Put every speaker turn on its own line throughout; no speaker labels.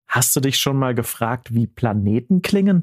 Hast du dich schon mal gefragt, wie Planeten klingen?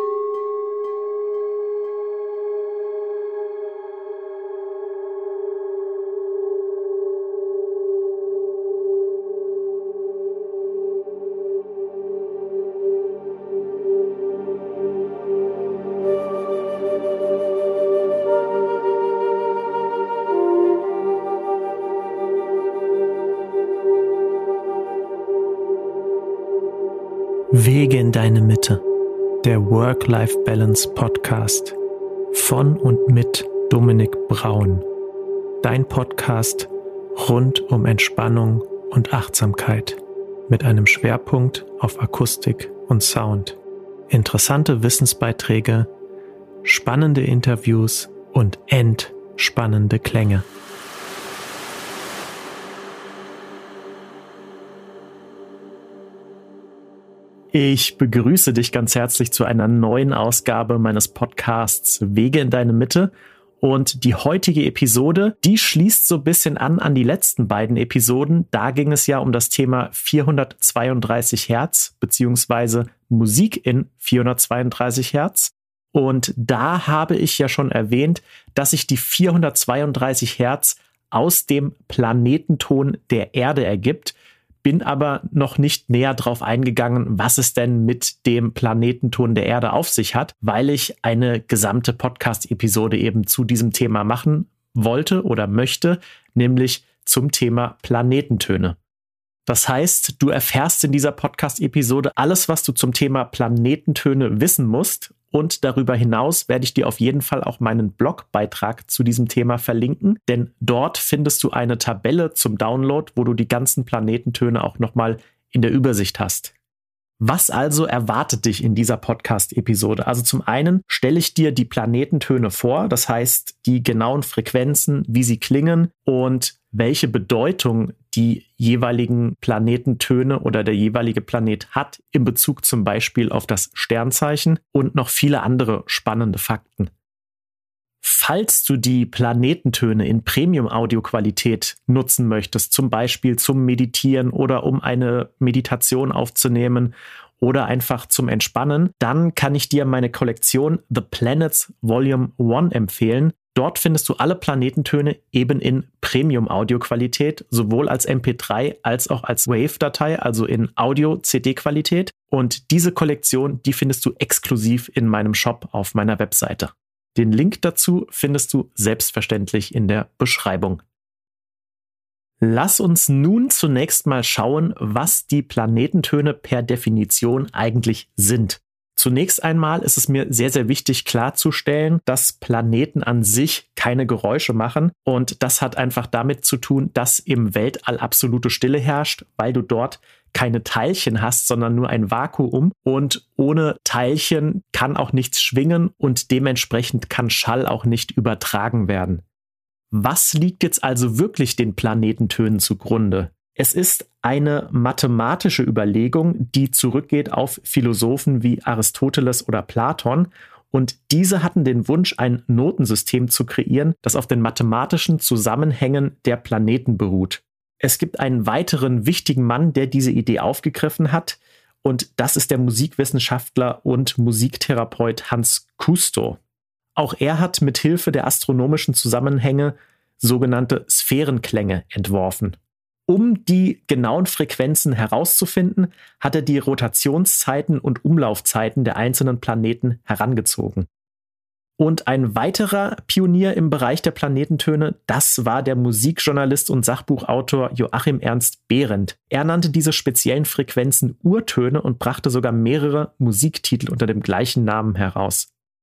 Wege in deine Mitte, der Work-Life-Balance-Podcast von und mit Dominik Braun. Dein Podcast rund um Entspannung und Achtsamkeit mit einem Schwerpunkt auf Akustik und Sound. Interessante Wissensbeiträge, spannende Interviews und entspannende Klänge. Ich begrüße dich ganz herzlich zu einer neuen Ausgabe meines Podcasts Wege in deine Mitte. Und die heutige Episode, die schließt so ein bisschen an die letzten beiden Episoden. Da ging es ja um das Thema 432 Hertz beziehungsweise Musik in 432 Hertz. Und da habe ich ja schon erwähnt, dass sich die 432 Hertz aus dem Planetenton der Erde ergibt. Bin aber noch nicht näher drauf eingegangen, was es denn mit dem Planetenton der Erde auf sich hat, weil ich eine gesamte Podcast-Episode eben zu diesem Thema machen wollte oder möchte, nämlich zum Thema Planetentöne. Das heißt, du erfährst in dieser Podcast-Episode alles, was du zum Thema Planetentöne wissen musst. Und darüber hinaus werde ich dir auf jeden Fall auch meinen Blogbeitrag zu diesem Thema verlinken, denn dort findest du eine Tabelle zum Download, wo du die ganzen Planetentöne auch nochmal in der Übersicht hast. Was also erwartet dich in dieser Podcast-Episode? Also zum einen stelle ich dir die Planetentöne vor, das heißt die genauen Frequenzen, wie sie klingen und welche Bedeutung die jeweiligen Planetentöne oder der jeweilige Planet hat in Bezug zum Beispiel auf das Sternzeichen und noch viele andere spannende Fakten. Falls du die Planetentöne in Premium-Audio-Qualität nutzen möchtest, zum Beispiel zum Meditieren oder um eine Meditation aufzunehmen oder einfach zum Entspannen, dann kann ich dir meine Kollektion The Planets Volume 1 empfehlen. Dort findest du alle Planetentöne eben in Premium-Audio-Qualität, sowohl als MP3 als auch als Wave-Datei, also in Audio-CD-Qualität. Und diese Kollektion, die findest du exklusiv in meinem Shop auf meiner Webseite. Den Link dazu findest du selbstverständlich in der Beschreibung. Lass uns nun zunächst mal schauen, was die Planetentöne per Definition eigentlich sind. Zunächst einmal ist es mir sehr, sehr wichtig klarzustellen, dass Planeten an sich keine Geräusche machen. Und das hat einfach damit zu tun, dass im Weltall absolute Stille herrscht, weil du dort keine Teilchen hast, sondern nur ein Vakuum. Und ohne Teilchen kann auch nichts schwingen und dementsprechend kann Schall auch nicht übertragen werden. Was liegt jetzt also wirklich den Planetentönen zugrunde? Es ist eine mathematische Überlegung, die zurückgeht auf Philosophen wie Aristoteles oder Platon. Und diese hatten den Wunsch, ein Notensystem zu kreieren, das auf den mathematischen Zusammenhängen der Planeten beruht. Es gibt einen weiteren wichtigen Mann, der diese Idee aufgegriffen hat. Und das ist der Musikwissenschaftler und Musiktherapeut Hans Cousteau. Auch er hat mit Hilfe der astronomischen Zusammenhänge sogenannte Sphärenklänge entworfen. Um die genauen Frequenzen herauszufinden, hat er die Rotationszeiten und Umlaufzeiten der einzelnen Planeten herangezogen. Und ein weiterer Pionier im Bereich der Planetentöne, das war der Musikjournalist und Sachbuchautor Joachim Ernst Behrendt. Er nannte diese speziellen Frequenzen Urtöne und brachte sogar mehrere Musiktitel unter dem gleichen Namen heraus.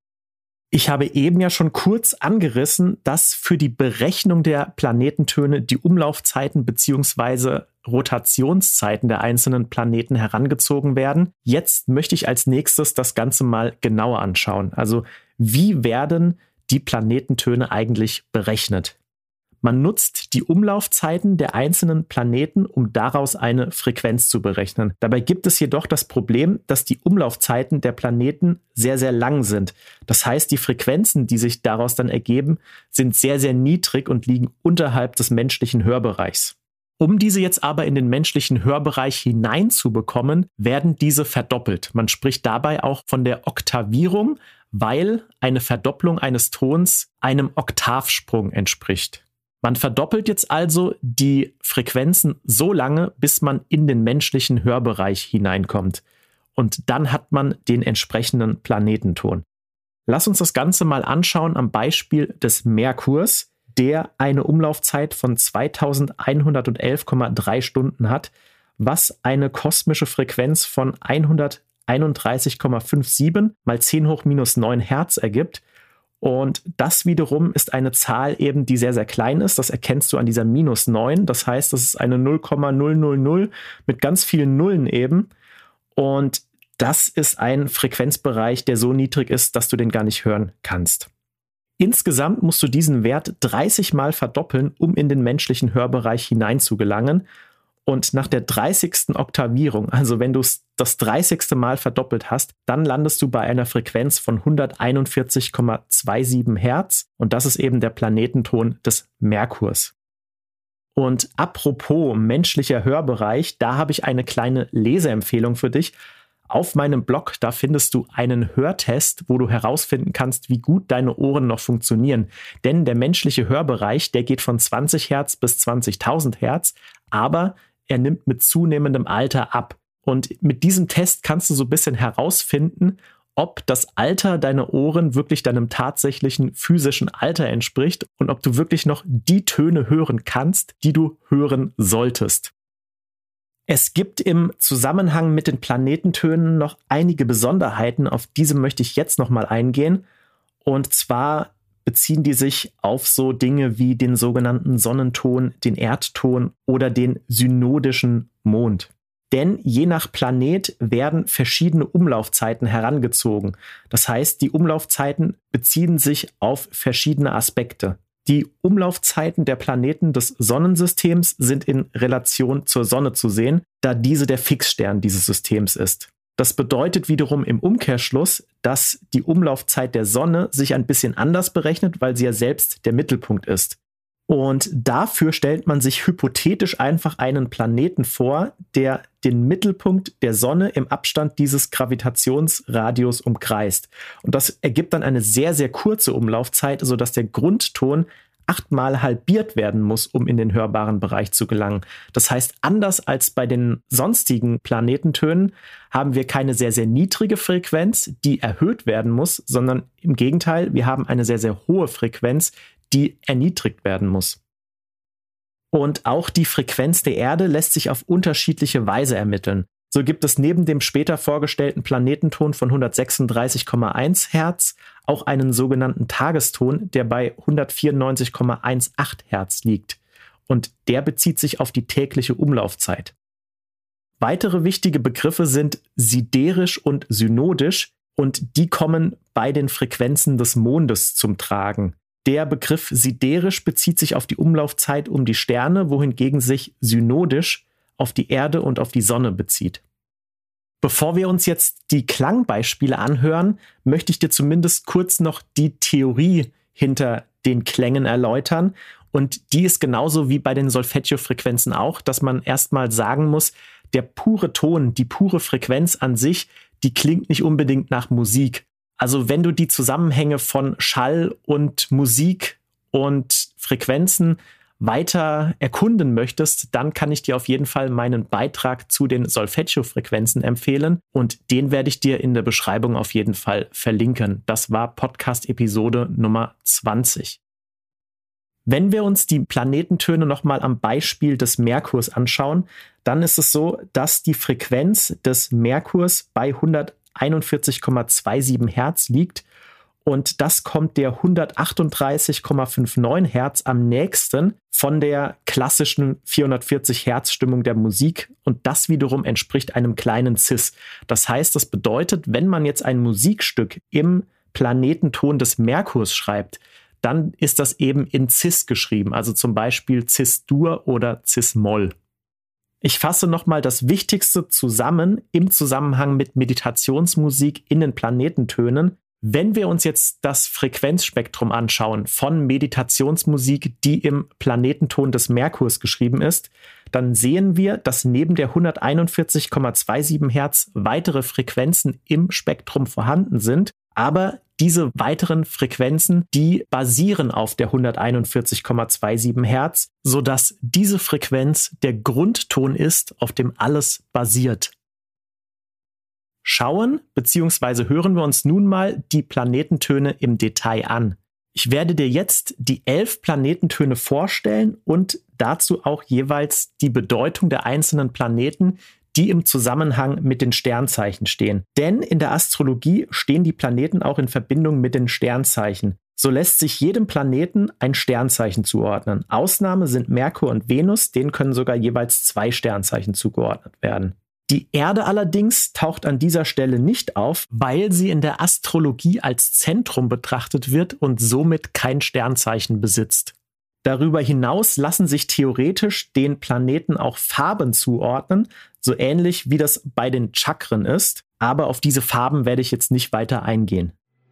Ich habe eben ja schon kurz angerissen, dass für die Berechnung der Planetentöne die Umlaufzeiten bzw. Rotationszeiten der einzelnen Planeten herangezogen werden. Jetzt möchte ich als nächstes das Ganze mal genauer anschauen. Also wie werden die Planetentöne eigentlich berechnet? Man nutzt die Umlaufzeiten der einzelnen Planeten, um daraus eine Frequenz zu berechnen. Dabei gibt es jedoch das Problem, dass die Umlaufzeiten der Planeten sehr, sehr lang sind. Das heißt, die Frequenzen, die sich daraus dann ergeben, sind sehr, sehr niedrig und liegen unterhalb des menschlichen Hörbereichs. Um diese jetzt aber in den menschlichen Hörbereich hineinzubekommen, werden diese verdoppelt. Man spricht dabei auch von der Oktavierung, weil eine Verdopplung eines Tons einem Oktavsprung entspricht. Man verdoppelt jetzt also die Frequenzen so lange, bis man in den menschlichen Hörbereich hineinkommt. Und dann hat man den entsprechenden Planetenton. Lass uns das Ganze mal anschauen am Beispiel des Merkurs, der eine Umlaufzeit von 2111,3 Stunden hat, was eine kosmische Frequenz von 131,57 mal 10 hoch minus 9 Hertz ergibt. Und das wiederum ist eine Zahl eben, die sehr, sehr klein ist. Das erkennst du an dieser minus 9. Das heißt, das ist eine 0,000 mit ganz vielen Nullen eben. Und das ist ein Frequenzbereich, der so niedrig ist, dass du den gar nicht hören kannst. Insgesamt musst du diesen Wert 30 Mal verdoppeln, um in den menschlichen Hörbereich hineinzugelangen. Und nach der 30. Oktavierung, also wenn du es das 30. Mal verdoppelt hast, dann landest du bei einer Frequenz von 141,27 Hertz. Und das ist eben der Planetenton des Merkurs. Und apropos menschlicher Hörbereich, da habe ich eine kleine Leseempfehlung für dich. Auf meinem Blog, da findest du einen Hörtest, wo du herausfinden kannst, wie gut deine Ohren noch funktionieren. Denn der menschliche Hörbereich, der geht von 20 Hertz bis 20.000 Hertz, aber er nimmt mit zunehmendem Alter ab. Und mit diesem Test kannst du so ein bisschen herausfinden, ob das Alter deiner Ohren wirklich deinem tatsächlichen physischen Alter entspricht und ob du wirklich noch die Töne hören kannst, die du hören solltest. Es gibt im Zusammenhang mit den Planetentönen noch einige Besonderheiten, auf diese möchte ich jetzt nochmal eingehen. Und zwar beziehen die sich auf so Dinge wie den sogenannten Sonnenton, den Erdton oder den synodischen Mond. Denn je nach Planet werden verschiedene Umlaufzeiten herangezogen. Das heißt, die Umlaufzeiten beziehen sich auf verschiedene Aspekte. Die Umlaufzeiten der Planeten des Sonnensystems sind in Relation zur Sonne zu sehen, da diese der Fixstern dieses Systems ist. Das bedeutet wiederum im Umkehrschluss, dass die Umlaufzeit der Sonne sich ein bisschen anders berechnet, weil sie ja selbst der Mittelpunkt ist. Und dafür stellt man sich hypothetisch einfach einen Planeten vor, der den Mittelpunkt der Sonne im Abstand dieses Gravitationsradius umkreist. Und das ergibt dann eine sehr, sehr kurze Umlaufzeit, sodass der Grundton 8-mal halbiert werden muss, um in den hörbaren Bereich zu gelangen. Das heißt, anders als bei den sonstigen Planetentönen haben wir keine sehr, sehr niedrige Frequenz, die erhöht werden muss, sondern im Gegenteil, wir haben eine sehr, sehr hohe Frequenz, die erniedrigt werden muss. Und auch die Frequenz der Erde lässt sich auf unterschiedliche Weise ermitteln. So gibt es neben dem später vorgestellten Planetenton von 136,1 Hertz auch einen sogenannten Tageston, der bei 194,18 Hertz liegt. Und der bezieht sich auf die tägliche Umlaufzeit. Weitere wichtige Begriffe sind siderisch und synodisch und die kommen bei den Frequenzen des Mondes zum Tragen. Der Begriff siderisch bezieht sich auf die Umlaufzeit um die Sterne, wohingegen sich synodisch auf die Erde und auf die Sonne bezieht. Bevor wir uns jetzt die Klangbeispiele anhören, möchte ich dir zumindest kurz noch die Theorie hinter den Klängen erläutern. Und die ist genauso wie bei den Solfeggio-Frequenzen auch, dass man erstmal sagen muss, der pure Ton, die pure Frequenz an sich, die klingt nicht unbedingt nach Musik. Also wenn du die Zusammenhänge von Schall und Musik und Frequenzen weiter erkunden möchtest, dann kann ich dir auf jeden Fall meinen Beitrag zu den Solfeggio-Frequenzen empfehlen und den werde ich dir in der Beschreibung auf jeden Fall verlinken. Das war Podcast-Episode Nummer 20. Wenn wir uns die Planetentöne nochmal am Beispiel des Merkurs anschauen, dann ist es so, dass die Frequenz des Merkurs bei 141,27 Hertz liegt und das kommt der 138,59 Hertz am nächsten von der klassischen 440 Hertz Stimmung der Musik und das wiederum entspricht einem kleinen Cis. Das heißt, das bedeutet, wenn man jetzt ein Musikstück im Planetenton des Merkurs schreibt, dann ist das eben in Cis geschrieben, also zum Beispiel Cis-Dur oder Cis-Moll. Ich fasse nochmal das Wichtigste zusammen im Zusammenhang mit Meditationsmusik in den Planetentönen. Wenn wir uns jetzt das Frequenzspektrum anschauen von Meditationsmusik, die im Planetenton des Merkurs geschrieben ist, dann sehen wir, dass neben der 141,27 Hertz weitere Frequenzen im Spektrum vorhanden sind, aber diese weiteren Frequenzen, die basieren auf der 141,27 Hertz, sodass diese Frequenz der Grundton ist, auf dem alles basiert. Schauen bzw. hören wir uns nun mal die Planetentöne im Detail an. Ich werde dir jetzt die 11 Planetentöne vorstellen und dazu auch jeweils die Bedeutung der einzelnen Planeten, die im Zusammenhang mit den Sternzeichen stehen. Denn in der Astrologie stehen die Planeten auch in Verbindung mit den Sternzeichen. So lässt sich jedem Planeten ein Sternzeichen zuordnen. Ausnahme sind Merkur und Venus, denen können sogar jeweils 2 Sternzeichen zugeordnet werden. Die Erde allerdings taucht an dieser Stelle nicht auf, weil sie in der Astrologie als Zentrum betrachtet wird und somit kein Sternzeichen besitzt. Darüber hinaus lassen sich theoretisch den Planeten auch Farben zuordnen, so ähnlich wie das bei den Chakren ist, aber auf diese Farben werde ich jetzt nicht weiter eingehen.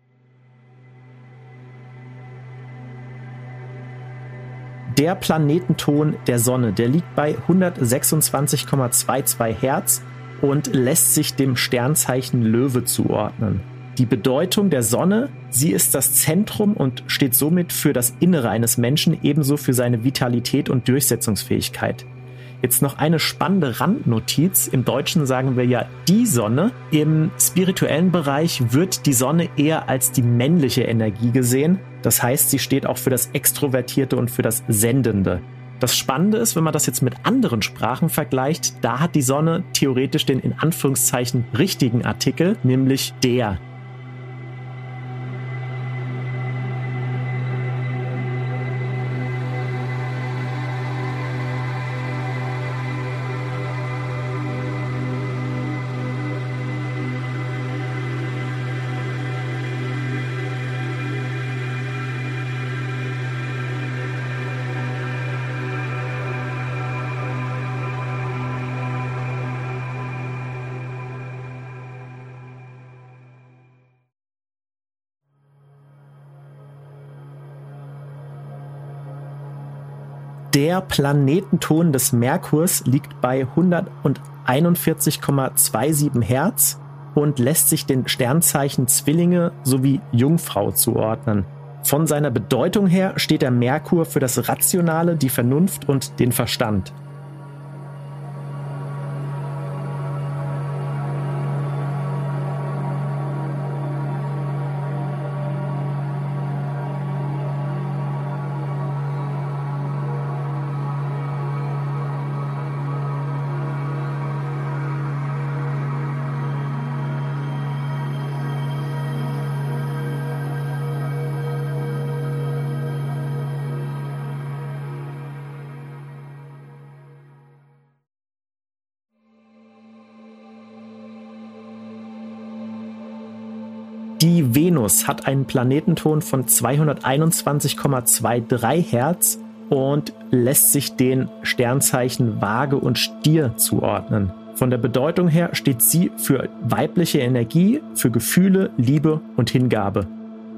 Der Planetenton der Sonne, der liegt bei 126,22 Hertz und lässt sich dem Sternzeichen Löwe zuordnen. Die Bedeutung der Sonne, sie ist das Zentrum und steht somit für das Innere eines Menschen, ebenso für seine Vitalität und Durchsetzungsfähigkeit. Jetzt noch eine spannende Randnotiz. Im Deutschen sagen wir ja die Sonne. Im spirituellen Bereich wird die Sonne eher als die männliche Energie gesehen. Das heißt, sie steht auch für das Extrovertierte und für das Sendende. Das Spannende ist, wenn man das jetzt mit anderen Sprachen vergleicht, da hat die Sonne theoretisch den in Anführungszeichen richtigen Artikel, nämlich der. Der Planetenton des Merkurs liegt bei 141,27 Hertz und lässt sich den Sternzeichen Zwillinge sowie Jungfrau zuordnen. Von seiner Bedeutung her steht der Merkur für das Rationale, die Vernunft und den Verstand. Die Venus hat einen Planetenton von 221,23 Hertz und lässt sich den Sternzeichen Waage und Stier zuordnen. Von der Bedeutung her steht sie für weibliche Energie, für Gefühle, Liebe und Hingabe.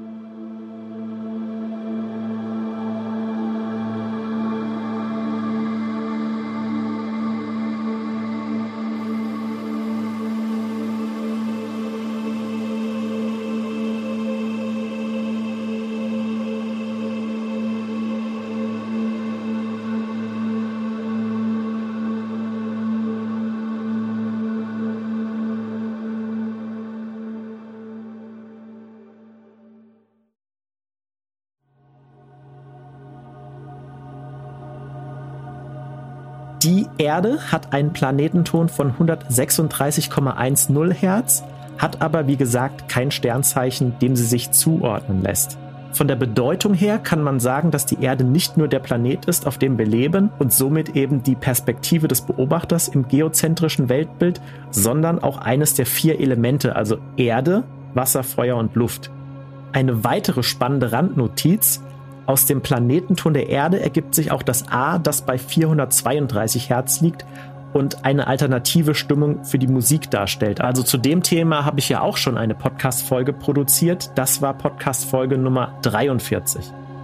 Die Erde hat einen Planetenton von 136,10 Hertz, hat aber wie gesagt kein Sternzeichen, dem sie sich zuordnen lässt. Von der Bedeutung her kann man sagen, dass die Erde nicht nur der Planet ist, auf dem wir leben und somit eben die Perspektive des Beobachters im geozentrischen Weltbild, sondern auch eines der 4 Elemente, also Erde, Wasser, Feuer und Luft. Eine weitere spannende Randnotiz: Aus dem Planetenton der Erde ergibt sich auch das A, das bei 432 Hertz liegt und eine alternative Stimmung für die Musik darstellt. Also zu dem Thema habe ich ja auch schon eine Podcast-Folge produziert. Das war Podcast-Folge Nummer 43.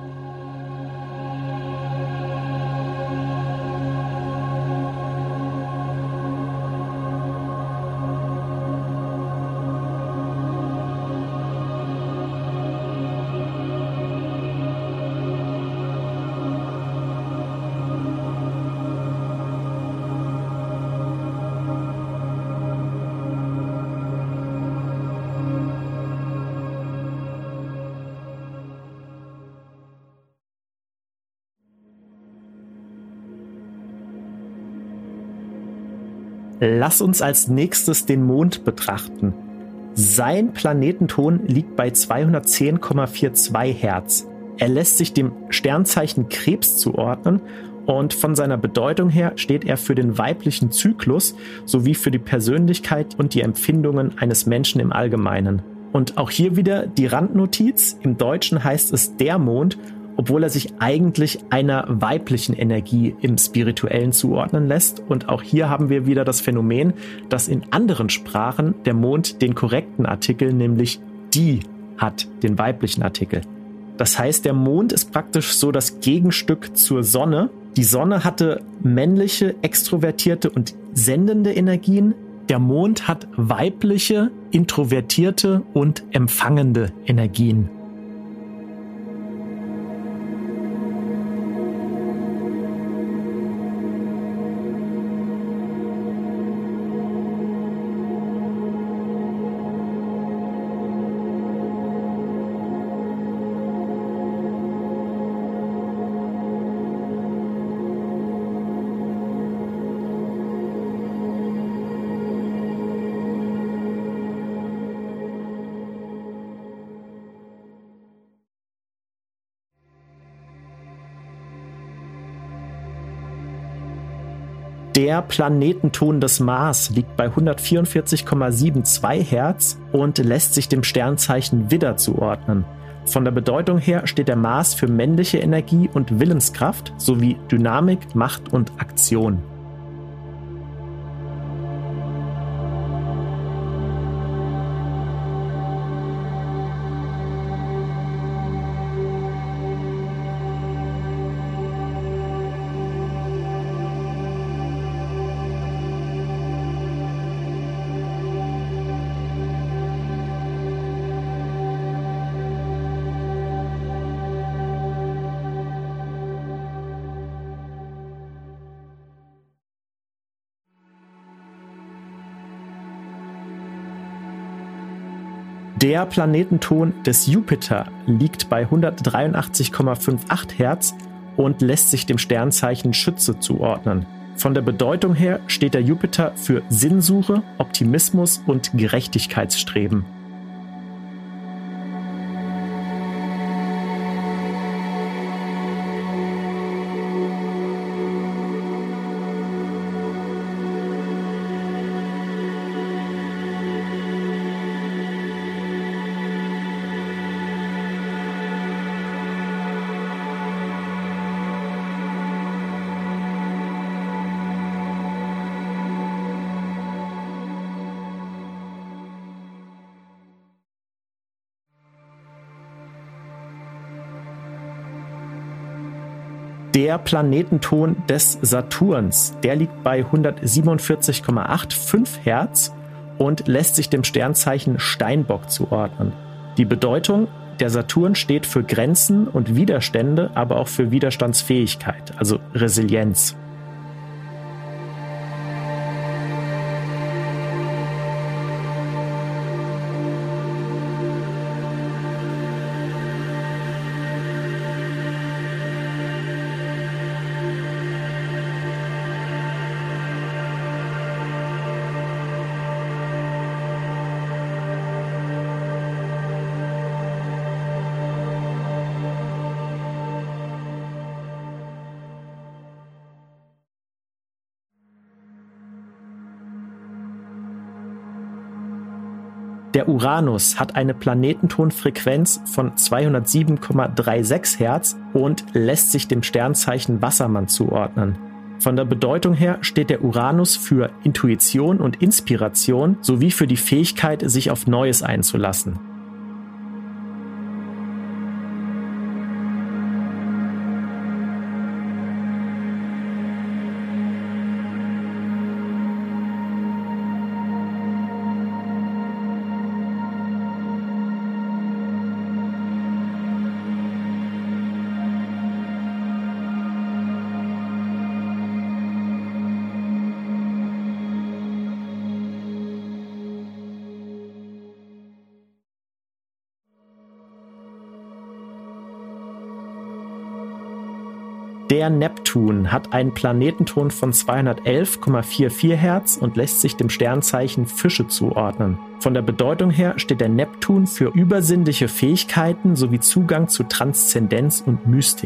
Lass uns als nächstes den Mond betrachten. Sein Planetenton liegt bei 210,42 Hertz. Er lässt sich dem Sternzeichen Krebs zuordnen und von seiner Bedeutung her steht er für den weiblichen Zyklus sowie für die Persönlichkeit und die Empfindungen eines Menschen im Allgemeinen. Und auch hier wieder die Randnotiz. Im Deutschen heißt es der Mond, obwohl er sich eigentlich einer weiblichen Energie im Spirituellen zuordnen lässt. Und auch hier haben wir wieder das Phänomen, dass in anderen Sprachen der Mond den korrekten Artikel, nämlich die, hat, den weiblichen Artikel. Das heißt, der Mond ist praktisch so das Gegenstück zur Sonne. Die Sonne hatte männliche, extrovertierte und sendende Energien. Der Mond hat weibliche, introvertierte und empfangende Energien. Der Planetenton des Mars liegt bei 144,72 Hertz und lässt sich dem Sternzeichen Widder zuordnen. Von der Bedeutung her steht der Mars für männliche Energie und Willenskraft sowie Dynamik, Macht und Aktion. Der Planetenton des Jupiter liegt bei 183,58 Hertz und lässt sich dem Sternzeichen Schütze zuordnen. Von der Bedeutung her steht der Jupiter für Sinnsuche, Optimismus und Gerechtigkeitsstreben. Der Planetenton des Saturns, der liegt bei 147,85 Hertz und lässt sich dem Sternzeichen Steinbock zuordnen. Die Bedeutung: der Saturn steht für Grenzen und Widerstände, aber auch für Widerstandsfähigkeit, also Resilienz. Der Uranus hat eine Planetentonfrequenz von 207,36 Hertz und lässt sich dem Sternzeichen Wassermann zuordnen. Von der Bedeutung her steht der Uranus für Intuition und Inspiration sowie für die Fähigkeit, sich auf Neues einzulassen. Der Neptun hat einen Planetenton von 211,44 Hertz und lässt sich dem Sternzeichen Fische zuordnen. Von der Bedeutung her steht der Neptun für übersinnliche Fähigkeiten sowie Zugang zu Transzendenz und Mystik.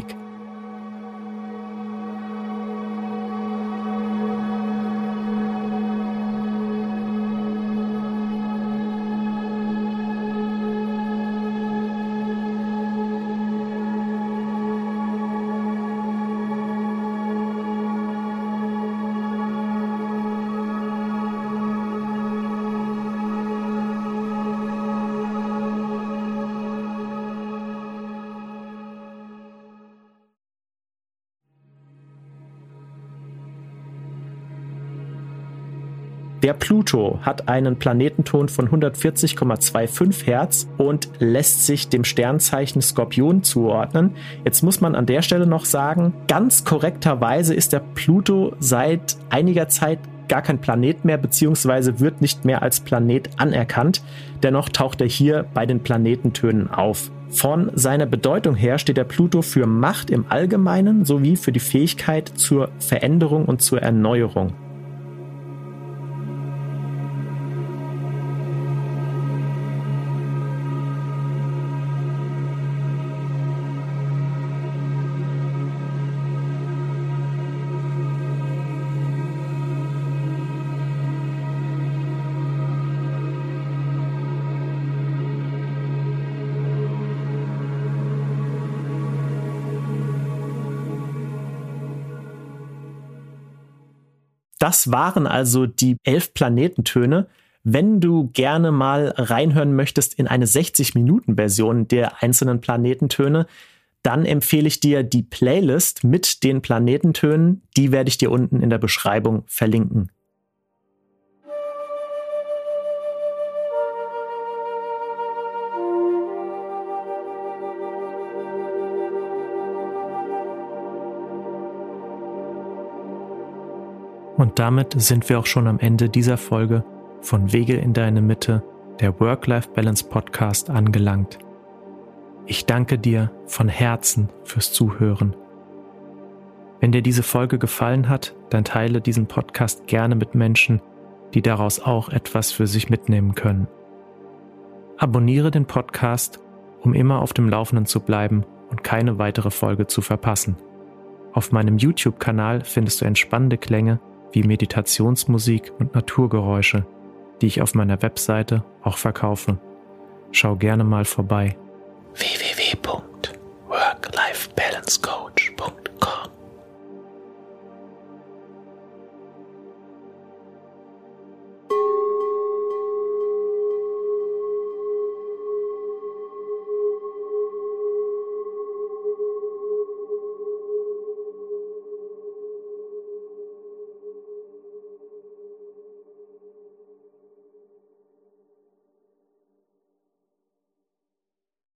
Der Pluto hat einen Planetenton von 140,25 Hertz und lässt sich dem Sternzeichen Skorpion zuordnen. Jetzt muss man an der Stelle noch sagen, ganz korrekterweise ist der Pluto seit einiger Zeit gar kein Planet mehr, beziehungsweise wird nicht mehr als Planet anerkannt. Dennoch taucht er hier bei den Planetentönen auf. Von seiner Bedeutung her steht der Pluto für Macht im Allgemeinen sowie für die Fähigkeit zur Veränderung und zur Erneuerung. Das waren also die 11 Planetentöne. Wenn du gerne mal reinhören möchtest in eine 60-Minuten-Version der einzelnen Planetentöne, dann empfehle ich dir die Playlist mit den Planetentönen. Die werde ich dir unten in der Beschreibung verlinken. Und damit sind wir auch schon am Ende dieser Folge von Wege in deine Mitte, der Work-Life-Balance-Podcast angelangt. Ich danke dir von Herzen fürs Zuhören. Wenn dir diese Folge gefallen hat, dann teile diesen Podcast gerne mit Menschen, die daraus auch etwas für sich mitnehmen können. Abonniere den Podcast, um immer auf dem Laufenden zu bleiben und keine weitere Folge zu verpassen. Auf meinem YouTube-Kanal findest du entspannende Klänge wie Meditationsmusik und Naturgeräusche, die ich auf meiner Webseite auch verkaufe. Schau gerne mal vorbei. www.worklifebalancecoach